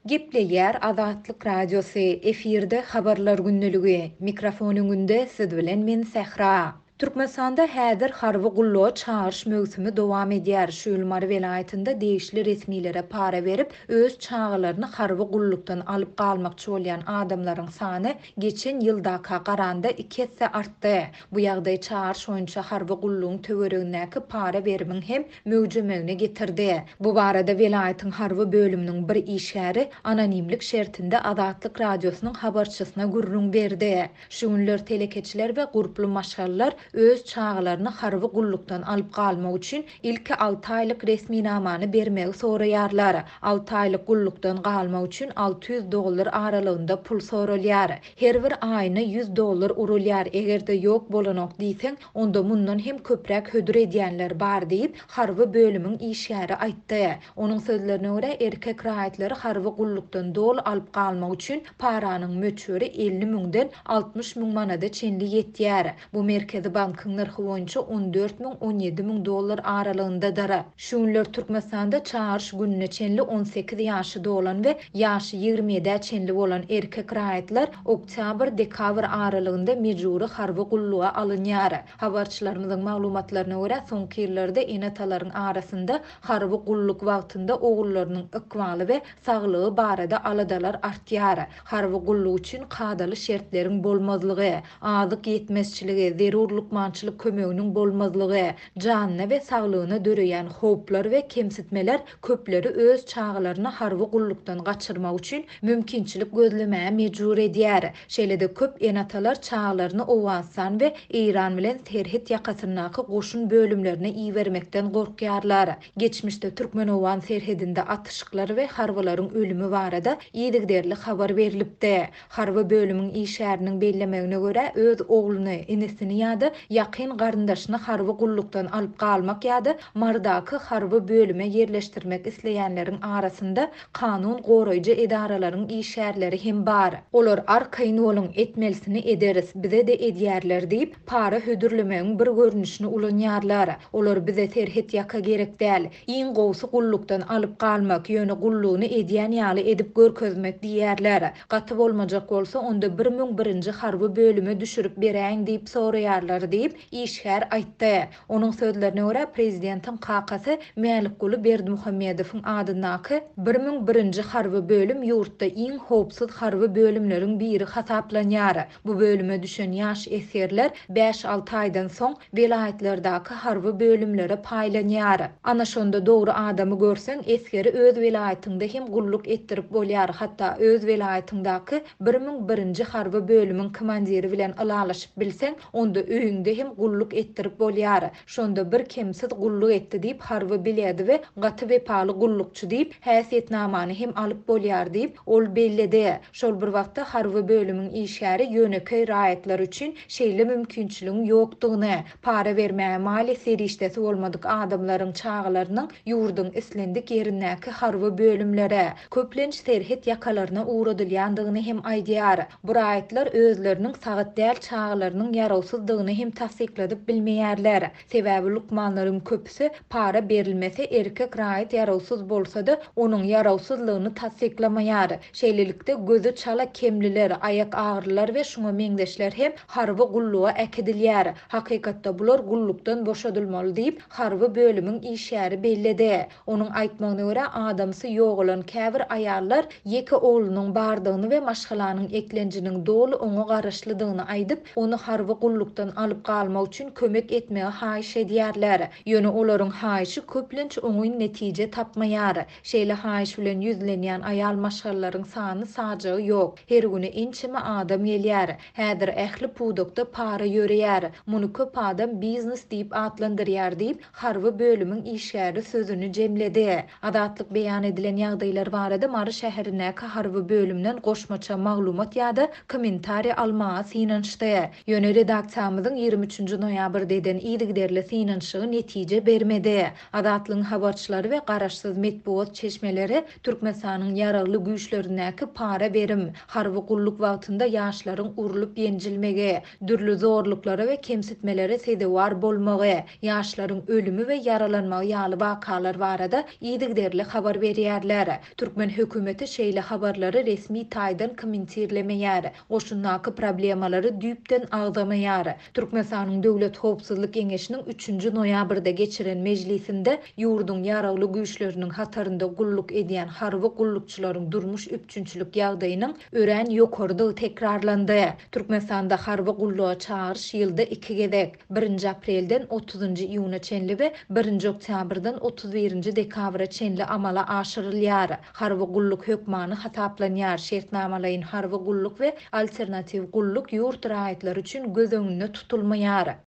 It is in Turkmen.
Gepleýär Azatlyk Radiosy efirde habarlar günneligi. Mikrofonuňynda siz bilen men Sehra. Türkmenistanda häzir harby gulluğa çağırış mövsümi dowam edýär. Şuylmary welaýatynda degişli resmiýlere para berip, öz çağılaryny harby gullukdan alyp galmakçy bolýan adamlaryň sany geçen ýyldaka garanda 2 hesse artdy. Bu ýagdaý çağırış boýunça harby gullugyň töweregindäki para berimiň hem möwjemegine getirdi. Bu barada welaýatyň harby bölüminiň bir işgäri anonimlik şertinde Azatlyk Radiosynyň habarçysyna gurrun berdi. Şu günler telekeçiler we gurply maşgallar öz çağılaryny harby gullukdan alyp galmak üçin ilki 6 aýlyk resmi namany bermegi soraýarlar. 6 aýlyk gullukdan galmak üçin $600 aralygynda pul soralýar. Her bir aýyna $100 urulýar. Egerde ýok bolanok diýseň, onda mundan hem köprek hödür edýänler bar diýip harby bölümiň işgäri aýtdy. Onuň sözlerine görä erkek raýatlary harby gullukdan dol alyp galmak üçin paranyň möçberi 50 000-den 60 000 manada çenli ýetýär. Bu merkezi bankyň narhy boýunça $14 000-17 000 aralygyndadyr. Şu günler Türkmenistanda çağırış gününe çenli 18 ýaşy dolan we ýaşy 27-de çenli bolan erkek raýatlar oktyabr-dekabr aralygynda mejburi harby gulluğa alynýar. Habarçylarymyzyň maglumatlaryna görä soňky ýyllarda enatalaryň arasynda harby gulluk wagtynda ogullarynyň ykbaly we saglygy barada aladalar artýar. Harby gulluk üçin kadaly şertleriň bolmazlygy, azyk ýetmezçiligi, zerurlukmançylyk kömeginiň bolmazlygy, janyna we saglygyna döreýän howplar we kemsitmeler köpleri öz çağılaryny harby gullukdan gaçyrmak üçin mümkinçilik gözlemäge mejbur edýär. Şeýle-de köp enatalar çağılaryny Owastan we Iran bilen Serhet ýakasynaky goşun bölümlerine iýermekden gorkýarlar. Geçmişde Türkmen-Owan serhedinde atyşyklar we harbalaryň ölümi barada ýedigderli habar berilipdi. Harby bölümiň işäriniň bellemegine görä öz ogluny, enesini ýa-da ýakyn garyndaşyny harby gullukdan alyp galmak ýa-da mardaky harby bölüme ýerleşdirmek isleýänleriň arasynda kanun goraýjy edaralaryň işärleri hem bar. Olar arkaýyn olaň etmelisini ederiz, bize de edýärler diýip para hödürlemegiň bir görnüşini ulanýarlar. Olar bize serhet ýaka gerek däl. Iň gowsy gullukdan alyp galmak, ýöne gullugyny edýän ýaly edip görkezmek diýerler. Gaty bolmajak bolsa onda 1001-nji harby bölüme düşürip beräň diýip soraýarlar diýip işgär aýtdy. Onuň sözlerine görä prezidentiň kakasy Mälikguli Berdimuhammedowyň adyndaky 1001-nji harby bölüm ýurtda iň howpsuz harby bölümleriň biri hasaplanýar. Bu bölüme düşen ýaş eserler 5-6 aýdan soň welaýatlardaky harby bölümlere paýlanýar. Ana şonda dogry adamy görseň eskeri öz welaýatynda hem gulluk etdirip bolýar. Hatda öz welaýatyndaky 1001-nji harby bölümiň komandiri bilen alalaşyp bilseň, onda öýüňde hem gulluk etdirip bolýar. Şonda bir kimsiz gulluk etdi diýip harby bilýärdi we gaty we paly gullukçy diýip häsiýetnamany hem alyp bolýar diýip ol belledi. Şol bir wagtda harby bölümiň işgäri ýöneköy raýatlar üçin şeýle mümkinçiligiň ýokdugyny, para bermäge mali serişdesi bolmadyk adamlaryň çağılarynyň ýurdun islendik ýerindäki harby bölümlere, köplenç serhet ýakalaryna uğradylýandygyny hem aýdýar. Bu raýatlar özleriniň sagat däl çağılarynyň ýarawsyzdygyny hem tasdikledip bilmeýärler. Sebäbi lukmanlaryň köpüsi para berilmese erkek raýat ýarawsyz bolsa-da onuň ýarawsyzlygyny tasdiklamaýar. Şeýlelikde gözü çala kemliler, ayak ağırlar we şuňa meňdeşler hem harby gulluğa äkidilýär. Hakykatda bular gullukdan boşadylmaly diýip harby bölümiň işgäri belledi. Onuň aýtmagyna görä adamsy ýok olan käbir aýallar ýeki oglunyň bardygyny we maşgalanyň eklenjiniň dolu oňa garaşlydygyny aýdyp, onu harby gullukdan alyp galmak üçin kömek etmege haýyş edýärler. Ýöne olaryň haýyşy köplenç oňy netije tapmaýar. Şeýle haýyş bilen ýüzlenýän aýal maşgallaryň sany sajagy ýok. Her güni inçime adam gelýär. Häzir ähli pudokda para ýöreýär. Muny köp adam biznes diýip atlandyrýar diýip harby bölümiň işgäri sözüni jemledi. Azatlyk beýan edilen ýagdaýlar barada Mary şäherindäki harby bölümden goşmaça maglumat ýa-da kommentari almaga synançdy. Ýöne redaksiýamyzyň 23 noýabrda eden iýdigderli synanşygy netije bermedi. Adatlyň habarçylary we garaşsyz medpuat çeşmeleri Türkmenistanyň ýaragly güýçlerindäki para berim, harby gulluk wagtynda ýaşlaryň urulup ýenjilmegi, dürli zorluklara we kemsitmelere sedewar bolmagy, ýaşlaryň ölümi we yaralanmagy ýaly wakalar barada iýdigderli habar berýärler. Türkmen hökümeti şeýle habarlary resmi taýdan komentirlemeýär. Oşundaky problemalary düýpden agzamaýar. Türkmenistanyň Döwlet Howpsuzlyk Geňeşiniň 3-nji noýabrda geçiren mejlisinde ýurdun ýaragly güýçleriniň hatarynda gulluk edýän harby gullukçylaryň durmuş üpçünçilik ýagdaýynyň ören ýokardy tekrarlandy. Türkmenistanda harby gulluğa çağırış ýylda 2 gezek 1 aprelden 30 iýuna çenli we 1 oktýabrdan 31 dekabra çenli amala aşyrylýar. Harby gulluk hökmany hataplanýar. Şertnamalaryň harby gulluk we alternativ gulluk ýurt raýatlary üçin göz öňünde tutulmaýar.